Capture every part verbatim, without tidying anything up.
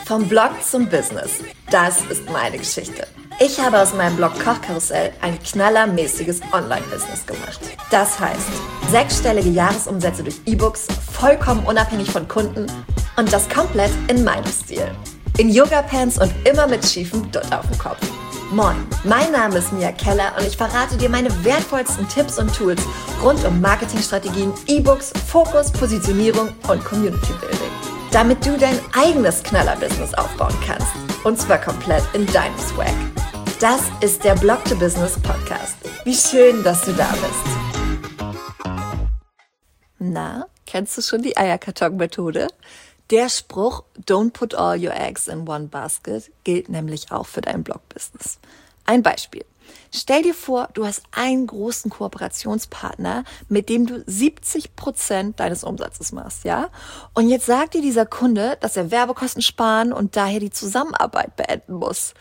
Vom Blog zum Business. Das ist meine Geschichte. Ich habe aus meinem Blog Kochkarussell ein knallermäßiges Online-Business gemacht. Das heißt, sechsstellige Jahresumsätze durch E-Books, vollkommen unabhängig von Kunden und das komplett in meinem Stil. In Yoga-Pants und immer mit schiefem Dutt auf dem Kopf. Moin, mein Name ist Mia Keller und ich verrate dir meine wertvollsten Tipps und Tools rund um Marketingstrategien, E-Books, Fokus, Positionierung und Community-Building. Damit du dein eigenes Knaller-Business aufbauen kannst. Und zwar komplett in deinem Swag. Das ist der Blog to Business Podcast. Wie schön, dass du da bist. Na, kennst du schon die Eierkarton-Methode? Der Spruch "Don't put all your eggs in one basket" gilt nämlich auch für dein Blog-Business. Ein Beispiel. Stell dir vor, du hast einen großen Kooperationspartner, mit dem du siebzig Prozent deines Umsatzes machst, ja? Und jetzt sagt dir dieser Kunde, dass er Werbekosten sparen und daher die Zusammenarbeit beenden muss.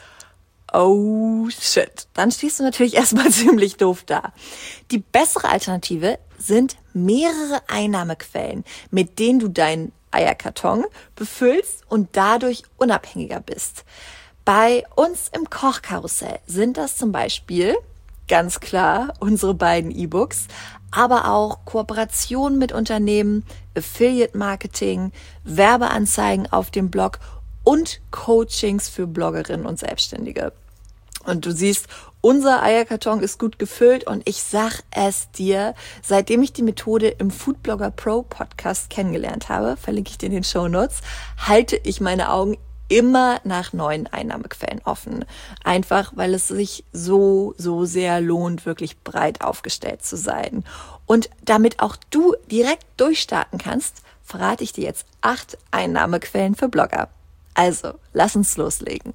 Oh shit. Dann stehst du natürlich erstmal ziemlich doof da. Die bessere Alternative sind mehrere Einnahmequellen, mit denen du deinen Eierkarton befüllst und dadurch unabhängiger bist. Bei uns im Kochkarussell sind das zum Beispiel, ganz klar, unsere beiden E-Books, aber auch Kooperationen mit Unternehmen, Affiliate-Marketing, Werbeanzeigen auf dem Blog und Coachings für Bloggerinnen und Selbstständige. Und du siehst, unser Eierkarton ist gut gefüllt und ich sag es dir, seitdem ich die Methode im Foodblogger Pro Podcast kennengelernt habe, verlinke ich dir in den Shownotes, halte ich meine Augen immer nach neuen Einnahmequellen offen. Einfach, weil es sich so, so sehr lohnt, wirklich breit aufgestellt zu sein. Und damit auch du direkt durchstarten kannst, verrate ich dir jetzt acht Einnahmequellen für Blogger. Also, lass uns loslegen.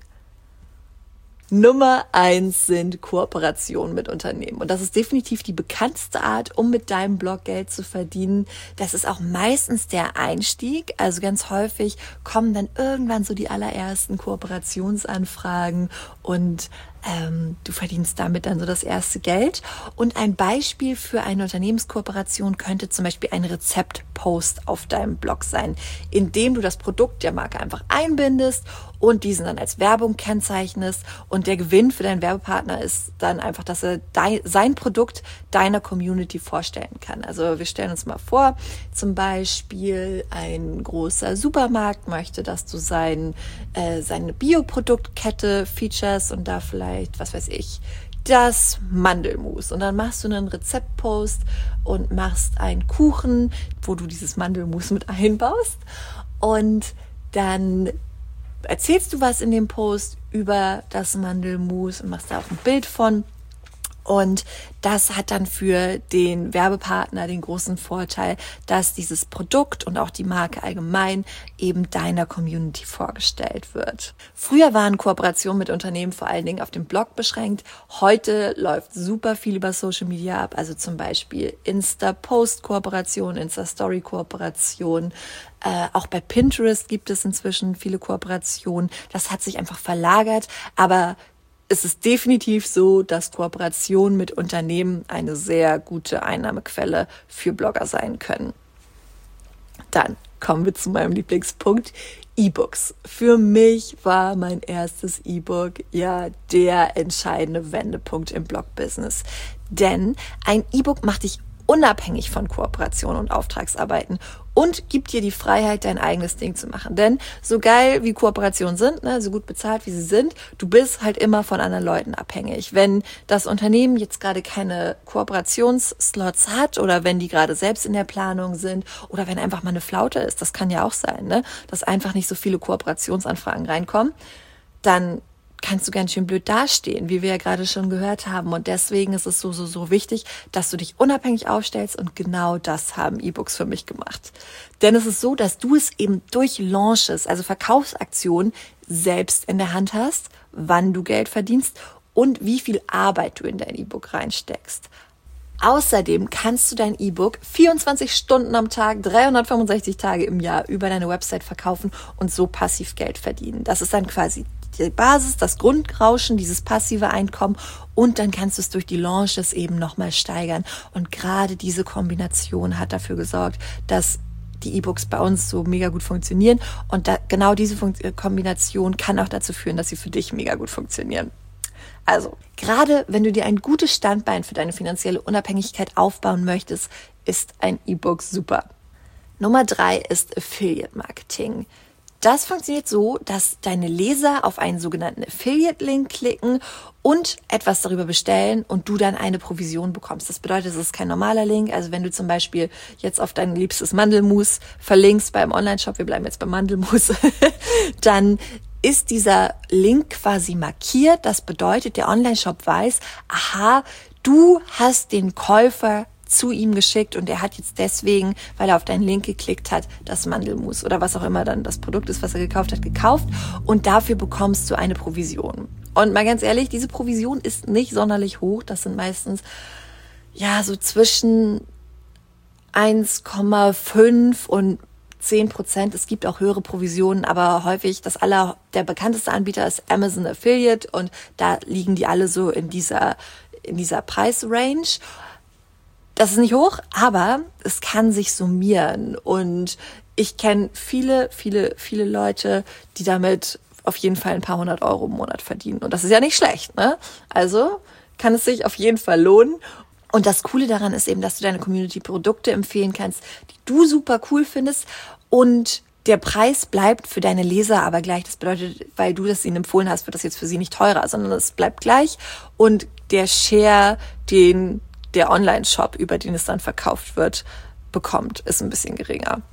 Nummer eins sind Kooperationen mit Unternehmen. Und das ist definitiv die bekannteste Art, um mit deinem Blog Geld zu verdienen. Das ist auch meistens der Einstieg. Also ganz häufig kommen dann irgendwann so die allerersten Kooperationsanfragen und ähm, du verdienst damit dann so das erste Geld. Und ein Beispiel für eine Unternehmenskooperation könnte zum Beispiel ein Rezeptpost auf deinem Blog sein, in dem du das Produkt der Marke einfach einbindest und diesen dann als Werbung kennzeichnest. Und der Gewinn für deinen Werbepartner ist dann einfach, dass er dein, sein Produkt deiner Community vorstellen kann. Also wir stellen uns mal vor, zum Beispiel ein großer Supermarkt möchte, dass du sein, äh, seine Bioproduktkette features und da vielleicht, was weiß ich, das Mandelmus. Und dann machst du einen Rezeptpost und machst einen Kuchen, wo du dieses Mandelmus mit einbaust. Und dann erzählst du was in dem Post über das Mandelmus und machst da auch ein Bild von. Und das hat dann für den Werbepartner den großen Vorteil, dass dieses Produkt und auch die Marke allgemein eben deiner Community vorgestellt wird. Früher waren Kooperationen mit Unternehmen vor allen Dingen auf dem Blog beschränkt. Heute läuft super viel über Social Media ab, also zum Beispiel Insta-Post-Kooperation, Insta-Story-Kooperation. Äh, auch bei Pinterest gibt es inzwischen viele Kooperationen. Das hat sich einfach verlagert, aber es ist definitiv so, dass Kooperationen mit Unternehmen eine sehr gute Einnahmequelle für Blogger sein können. Dann kommen wir zu meinem Lieblingspunkt, E-Books. Für mich war mein erstes E-Book ja der entscheidende Wendepunkt im Blog-Business. Denn ein E-Book macht dich unabhängig von Kooperationen und Auftragsarbeiten und gibt dir die Freiheit, dein eigenes Ding zu machen. Denn so geil wie Kooperationen sind, ne, so gut bezahlt wie sie sind, du bist halt immer von anderen Leuten abhängig. Wenn das Unternehmen jetzt gerade keine Kooperationsslots hat oder wenn die gerade selbst in der Planung sind oder wenn einfach mal eine Flaute ist, das kann ja auch sein, ne, dass einfach nicht so viele Kooperationsanfragen reinkommen, dann kannst du ganz schön blöd dastehen, wie wir ja gerade schon gehört haben. Und deswegen ist es so, so, so wichtig, dass du dich unabhängig aufstellst. Und genau das haben E-Books für mich gemacht. Denn es ist so, dass du es eben durch Launches, also Verkaufsaktionen, selbst in der Hand hast, wann du Geld verdienst und wie viel Arbeit du in dein E-Book reinsteckst. Außerdem kannst du dein E-Book vierundzwanzig Stunden am Tag, dreihundertfünfundsechzig Tage im Jahr über deine Website verkaufen und so passiv Geld verdienen. Das ist dann quasi die Basis, das Grundrauschen, dieses passive Einkommen und dann kannst du es durch die Launches eben nochmal steigern. Und gerade diese Kombination hat dafür gesorgt, dass die E-Books bei uns so mega gut funktionieren. Und da, genau diese Fun- Kombination kann auch dazu führen, dass sie für dich mega gut funktionieren. Also, gerade wenn du dir ein gutes Standbein für deine finanzielle Unabhängigkeit aufbauen möchtest, ist ein E-Book super. Nummer drei ist Affiliate Marketing. Das funktioniert so, dass deine Leser auf einen sogenannten Affiliate-Link klicken und etwas darüber bestellen und du dann eine Provision bekommst. Das bedeutet, es ist kein normaler Link. Also wenn du zum Beispiel jetzt auf dein liebstes Mandelmus verlinkst beim Online-Shop, wir bleiben jetzt beim Mandelmus, dann ist dieser Link quasi markiert. Das bedeutet, der Online-Shop weiß, aha, du hast den Käufer zu ihm geschickt und er hat jetzt deswegen, weil er auf deinen Link geklickt hat, das Mandelmus oder was auch immer dann das Produkt ist, was er gekauft hat, gekauft und dafür bekommst du eine Provision. Und mal ganz ehrlich, diese Provision ist nicht sonderlich hoch, das sind meistens ja so zwischen eins Komma fünf und zehn Prozent. Es gibt auch höhere Provisionen, aber häufig das aller, der bekannteste Anbieter ist Amazon Affiliate und da liegen die alle so in dieser, in dieser Preisrange. Das ist nicht hoch, aber es kann sich summieren und ich kenne viele, viele, viele Leute, die damit auf jeden Fall ein paar hundert Euro im Monat verdienen und das ist ja nicht schlecht, ne? Also kann es sich auf jeden Fall lohnen und das Coole daran ist eben, dass du deine Community Produkte empfehlen kannst, die du super cool findest und der Preis bleibt für deine Leser aber gleich. Das bedeutet, weil du das ihnen empfohlen hast, wird das jetzt für sie nicht teurer, sondern es bleibt gleich und der Share, den der Online-Shop, über den es dann verkauft wird, bekommt, ist ein bisschen geringer.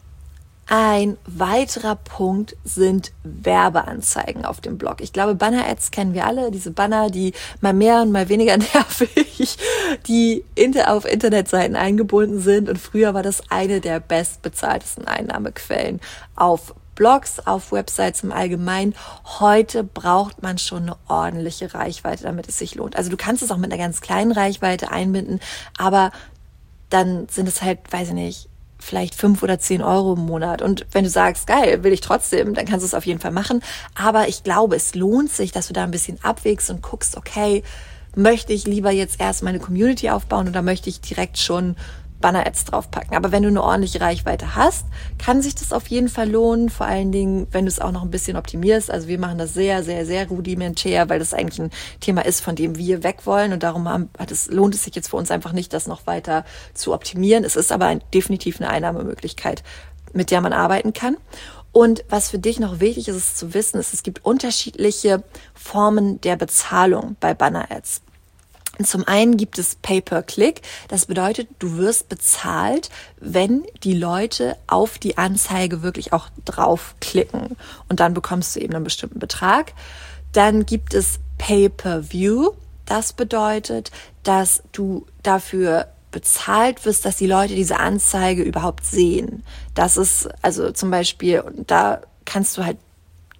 Ein weiterer Punkt sind Werbeanzeigen auf dem Blog. Ich glaube, Banner-Ads kennen wir alle, diese Banner, die mal mehr und mal weniger nervig, die auf Internetseiten eingebunden sind und früher war das eine der bestbezahltesten Einnahmequellen auf Blogs, auf Websites im Allgemeinen. Heute braucht man schon eine ordentliche Reichweite, damit es sich lohnt. Also du kannst es auch mit einer ganz kleinen Reichweite einbinden, aber dann sind es halt, weiß ich nicht, vielleicht fünf oder zehn Euro im Monat. Und wenn du sagst, geil, will ich trotzdem, dann kannst du es auf jeden Fall machen. Aber ich glaube, es lohnt sich, dass du da ein bisschen abwägst und guckst, okay, möchte ich lieber jetzt erst meine Community aufbauen oder möchte ich direkt schon Banner-Ads draufpacken. Aber wenn du eine ordentliche Reichweite hast, kann sich das auf jeden Fall lohnen. Vor allen Dingen, wenn du es auch noch ein bisschen optimierst. Also wir machen das sehr, sehr, sehr rudimentär, weil das eigentlich ein Thema ist, von dem wir weg wollen. Und darum haben, hat es, lohnt es sich jetzt für uns einfach nicht, das noch weiter zu optimieren. Es ist aber ein, definitiv eine Einnahmemöglichkeit, mit der man arbeiten kann. Und was für dich noch wichtig ist, ist zu wissen, ist, es gibt unterschiedliche Formen der Bezahlung bei Banner-Ads. Zum einen gibt es Pay-per-Click. Das bedeutet, du wirst bezahlt, wenn die Leute auf die Anzeige wirklich auch draufklicken. Und dann bekommst du eben einen bestimmten Betrag. Dann gibt es Pay-per-View. Das bedeutet, dass du dafür bezahlt wirst, dass die Leute diese Anzeige überhaupt sehen. Das ist also zum Beispiel, da kannst du halt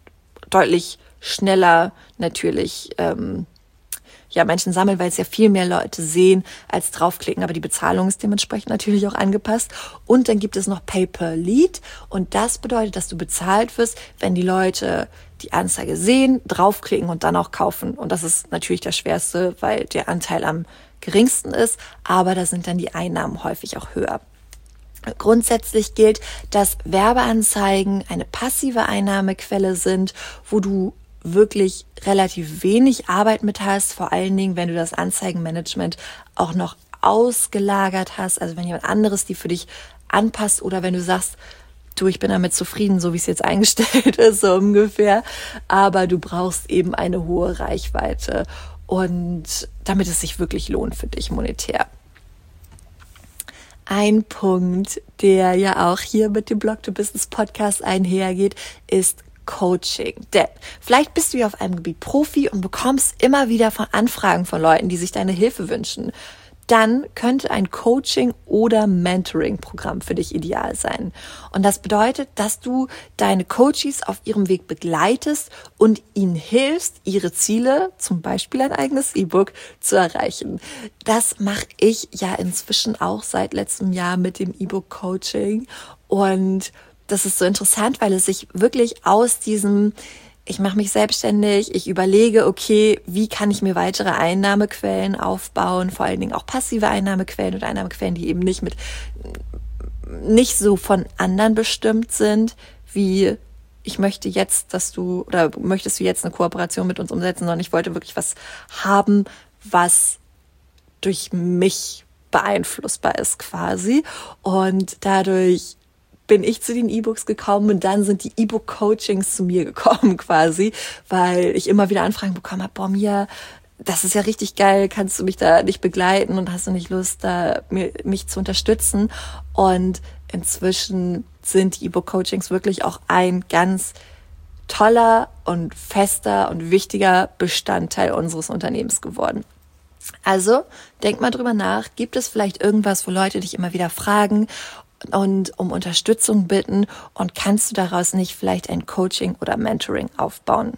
deutlich schneller natürlich ähm, ja, Menschen sammeln, weil es ja viel mehr Leute sehen, als draufklicken. Aber die Bezahlung ist dementsprechend natürlich auch angepasst. Und dann gibt es noch Pay-per-Lead. Und das bedeutet, dass du bezahlt wirst, wenn die Leute die Anzeige sehen, draufklicken und dann auch kaufen. Und das ist natürlich das Schwerste, weil der Anteil am geringsten ist. Aber da sind dann die Einnahmen häufig auch höher. Grundsätzlich gilt, dass Werbeanzeigen eine passive Einnahmequelle sind, wo du wirklich relativ wenig Arbeit mit hast, vor allen Dingen, wenn du das Anzeigenmanagement auch noch ausgelagert hast, also wenn jemand anderes die für dich anpasst oder wenn du sagst, du, ich bin damit zufrieden, so wie es jetzt eingestellt ist, so ungefähr, aber du brauchst eben eine hohe Reichweite und damit es sich wirklich lohnt für dich monetär. Ein Punkt, der ja auch hier mit dem Blog to Business Podcast einhergeht, ist Coaching. Denn vielleicht bist du ja auf einem Gebiet Profi und bekommst immer wieder von Anfragen von Leuten, die sich deine Hilfe wünschen. Dann könnte ein Coaching- oder Mentoring-Programm für dich ideal sein. Und das bedeutet, dass du deine Coaches auf ihrem Weg begleitest und ihnen hilfst, ihre Ziele, zum Beispiel ein eigenes E-Book, zu erreichen. Das mache ich ja inzwischen auch seit letztem Jahr mit dem E-Book-Coaching. Und das ist so interessant, weil es sich wirklich aus diesem, ich mache mich selbstständig, ich überlege, okay, wie kann ich mir weitere Einnahmequellen aufbauen, vor allen Dingen auch passive Einnahmequellen oder Einnahmequellen, die eben nicht mit nicht so von anderen bestimmt sind, wie ich möchte jetzt, dass du, oder möchtest du jetzt eine Kooperation mit uns umsetzen, sondern ich wollte wirklich was haben, was durch mich beeinflussbar ist quasi. Und dadurch bin ich zu den E-Books gekommen und dann sind die E-Book-Coachings zu mir gekommen quasi, weil ich immer wieder Anfragen bekommen habe, boah, Mia, das ist ja richtig geil, kannst du mich da nicht begleiten und hast du nicht Lust, da mir, mich zu unterstützen? Und inzwischen sind die E-Book-Coachings wirklich auch ein ganz toller und fester und wichtiger Bestandteil unseres Unternehmens geworden. Also, denk mal drüber nach, gibt es vielleicht irgendwas, wo Leute dich immer wieder fragen und um Unterstützung bitten und kannst du daraus nicht vielleicht ein Coaching oder Mentoring aufbauen?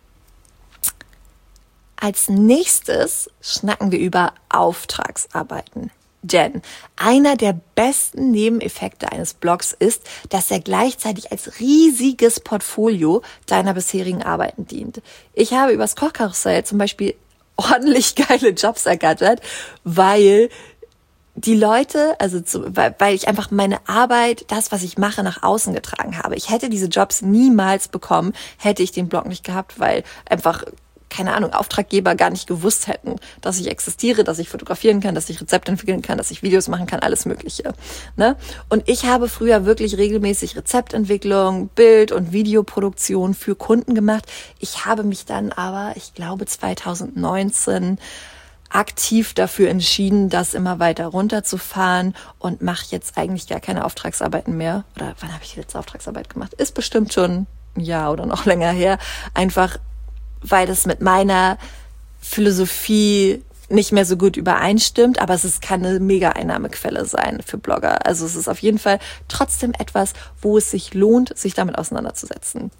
Als nächstes schnacken wir über Auftragsarbeiten. Denn einer der besten Nebeneffekte eines Blogs ist, dass er gleichzeitig als riesiges Portfolio deiner bisherigen Arbeiten dient. Ich habe übers Kochkarussell zum Beispiel ordentlich geile Jobs ergattert, weil die Leute, also zu, weil, weil ich einfach meine Arbeit, das, was ich mache, nach außen getragen habe. Ich hätte diese Jobs niemals bekommen, hätte ich den Blog nicht gehabt, weil einfach, keine Ahnung, Auftraggeber gar nicht gewusst hätten, dass ich existiere, dass ich fotografieren kann, dass ich Rezepte entwickeln kann, dass ich Videos machen kann, alles Mögliche. Ne? Und ich habe früher wirklich regelmäßig Rezeptentwicklung, Bild- und Videoproduktion für Kunden gemacht. Ich habe mich dann aber, ich glaube zwanzig neunzehn, aktiv dafür entschieden, das immer weiter runterzufahren und mache jetzt eigentlich gar keine Auftragsarbeiten mehr. Oder wann habe ich die letzte Auftragsarbeit gemacht? Ist bestimmt schon ein Jahr oder noch länger her. Einfach, weil das mit meiner Philosophie nicht mehr so gut übereinstimmt, aber es ist keine Mega-Einnahmequelle sein für Blogger. Also es ist auf jeden Fall trotzdem etwas, wo es sich lohnt, sich damit auseinanderzusetzen.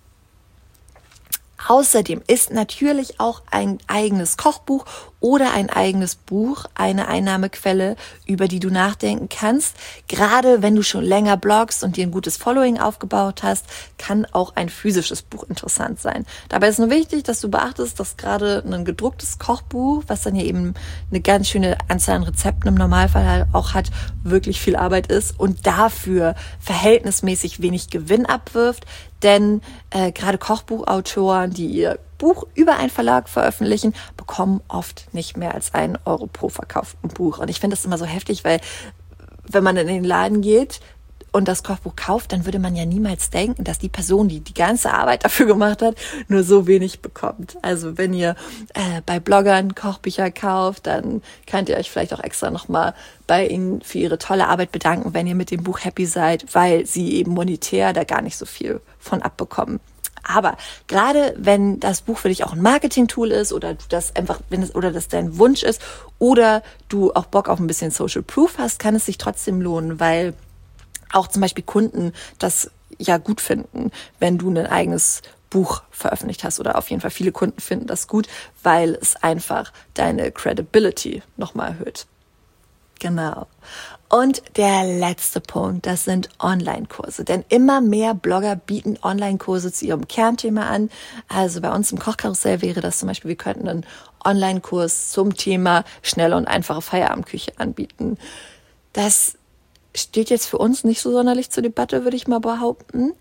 Außerdem ist natürlich auch ein eigenes Kochbuch oder ein eigenes Buch eine Einnahmequelle, über die du nachdenken kannst. Gerade wenn du schon länger bloggst und dir ein gutes Following aufgebaut hast, kann auch ein physisches Buch interessant sein. Dabei ist nur wichtig, dass du beachtest, dass gerade ein gedrucktes Kochbuch, was dann ja eben eine ganz schöne Anzahl an Rezepten im Normalfall auch hat, wirklich viel Arbeit ist und dafür verhältnismäßig wenig Gewinn abwirft. Denn äh, gerade Kochbuchautoren, die ihr Buch über einen Verlag veröffentlichen, bekommen oft nicht mehr als einen Euro pro verkauften Buch. Und ich finde das immer so heftig, weil wenn man in den Laden geht und das Kochbuch kauft, dann würde man ja niemals denken, dass die Person, die die ganze Arbeit dafür gemacht hat, nur so wenig bekommt. Also wenn ihr äh, bei Bloggern Kochbücher kauft, dann könnt ihr euch vielleicht auch extra nochmal bei ihnen für ihre tolle Arbeit bedanken, wenn ihr mit dem Buch happy seid, weil sie eben monetär da gar nicht so viel von abbekommen. Aber gerade wenn das Buch für dich auch ein Marketing-Tool ist oder du das einfach, wenn es oder das dein Wunsch ist oder du auch Bock auf ein bisschen Social Proof hast, kann es sich trotzdem lohnen, weil auch zum Beispiel Kunden das ja gut finden, wenn du ein eigenes Buch veröffentlicht hast oder auf jeden Fall viele Kunden finden das gut, weil es einfach deine Credibility nochmal erhöht. Genau. Und der letzte Punkt, das sind Online-Kurse. Denn immer mehr Blogger bieten Online-Kurse zu ihrem Kernthema an. Also bei uns im Kochkarussell wäre das zum Beispiel, wir könnten einen Online-Kurs zum Thema schnelle und einfache Feierabendküche anbieten. Das steht jetzt für uns nicht so sonderlich zur Debatte, würde ich mal behaupten.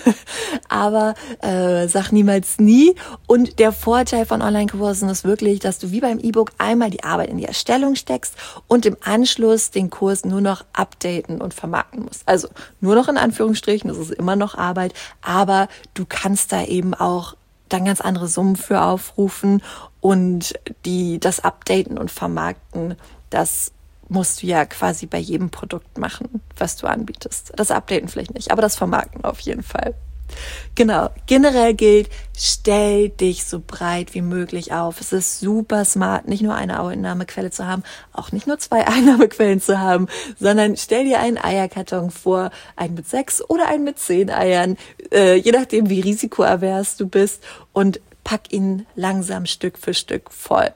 Aber äh, sag niemals nie. Und der Vorteil von Online-Kursen ist wirklich, dass du wie beim E-Book einmal die Arbeit in die Erstellung steckst und im Anschluss den Kurs nur noch updaten und vermarkten musst. Also nur noch in Anführungsstrichen, das ist immer noch Arbeit, aber du kannst da eben auch dann ganz andere Summen für aufrufen und die das Updaten und Vermarkten, das musst du ja quasi bei jedem Produkt machen, was du anbietest. Das Updaten vielleicht nicht, aber das Vermarkten auf jeden Fall. Genau, generell gilt, stell dich so breit wie möglich auf. Es ist super smart, nicht nur eine Einnahmequelle zu haben, auch nicht nur zwei Einnahmequellen zu haben, sondern stell dir einen Eierkarton vor, einen mit sechs oder einen mit zehn Eiern, äh, je nachdem wie risikoavers du bist und pack ihn langsam Stück für Stück voll.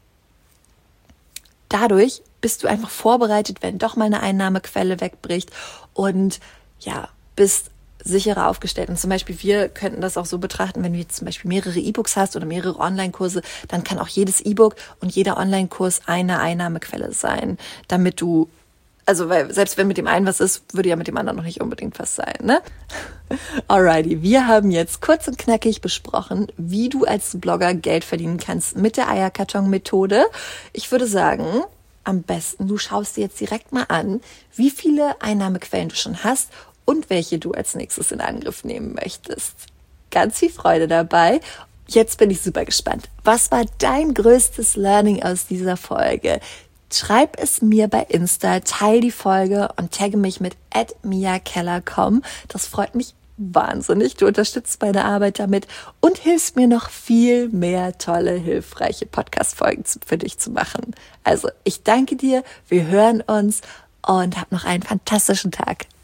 Dadurch bist du einfach vorbereitet, wenn doch mal eine Einnahmequelle wegbricht und ja, bist sicherer aufgestellt. Und zum Beispiel wir könnten das auch so betrachten, wenn du jetzt zum Beispiel mehrere E-Books hast oder mehrere Online-Kurse, dann kann auch jedes E-Book und jeder Online-Kurs eine Einnahmequelle sein, damit du Also, weil selbst wenn mit dem einen was ist, würde ja mit dem anderen noch nicht unbedingt was sein, ne? Alrighty, wir haben jetzt kurz und knackig besprochen, wie du als Blogger Geld verdienen kannst mit der Eierkarton-Methode. Ich würde sagen, am besten, du schaust dir jetzt direkt mal an, wie viele Einnahmequellen du schon hast und welche du als nächstes in Angriff nehmen möchtest. Ganz viel Freude dabei. Jetzt bin ich super gespannt. Was war dein größtes Learning aus dieser Folge? Schreib es mir bei Insta, teil die Folge und tagge mich mit at mia keller punkt com. Das freut mich wahnsinnig. Du unterstützt meine Arbeit damit und hilfst mir noch viel mehr tolle, hilfreiche Podcast-Folgen für dich zu machen. Also ich danke dir, wir hören uns und hab noch einen fantastischen Tag.